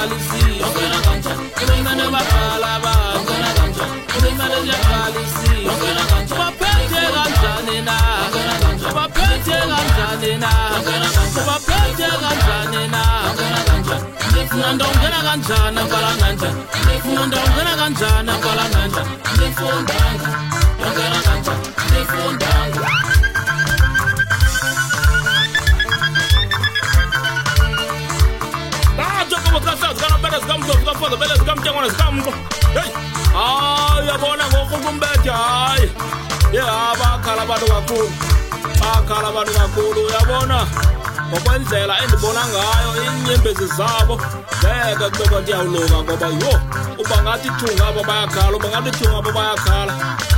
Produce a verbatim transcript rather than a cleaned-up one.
ziyaqalisiyo urhulumende baqala abantu urhulumende ziyaqalisiyo ubaphethe kanjani na ubaphethe kanjani na ubaphethe kanjani na ngifuna ndongena kanjani abalanganja ngifuna ndongena kanjani abalanganja ngifundanga ndongena kanjani ngifundanga hayi yabona ngokukumbethe hayi yabakhala abantu kakhulu bakhala abantu kakhulu uyabona ngokwendlela endibona ngayo iinyembezi zabo ngeke kube kwanti yawuluka ngoba yho uba ngathi ithunga abo bayakhala uba ngathi ithunga abo bayakhala